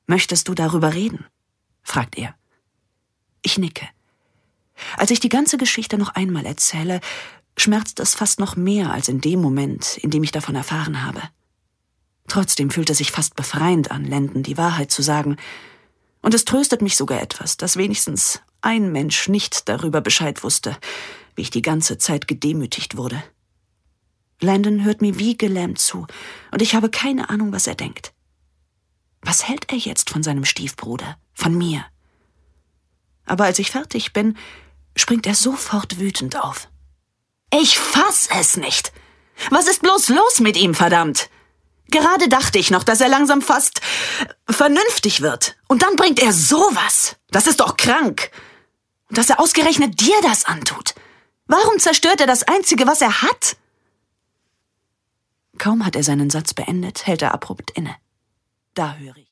Möchtest du darüber reden?« fragt er. Ich nicke. Als ich die ganze Geschichte noch einmal erzähle, schmerzt es fast noch mehr als in dem Moment, in dem ich davon erfahren habe. Trotzdem fühlt es sich fast befreiend an, Landon die Wahrheit zu sagen. Und es tröstet mich sogar etwas, dass wenigstens ein Mensch nicht darüber Bescheid wusste, wie ich die ganze Zeit gedemütigt wurde. Landon hört mir wie gelähmt zu, und ich habe keine Ahnung, was er denkt. Was hält er jetzt von seinem Stiefbruder, von mir? Aber als ich fertig bin, springt er sofort wütend auf. »Ich fass es nicht! Was ist bloß los mit ihm, verdammt? Gerade dachte ich noch, dass er langsam fast vernünftig wird. Und dann bringt er sowas. Das ist doch krank. Und dass er ausgerechnet dir das antut. Warum zerstört er das Einzige, was er hat?« Kaum hat er seinen Satz beendet, hält er abrupt inne. Da höre ich.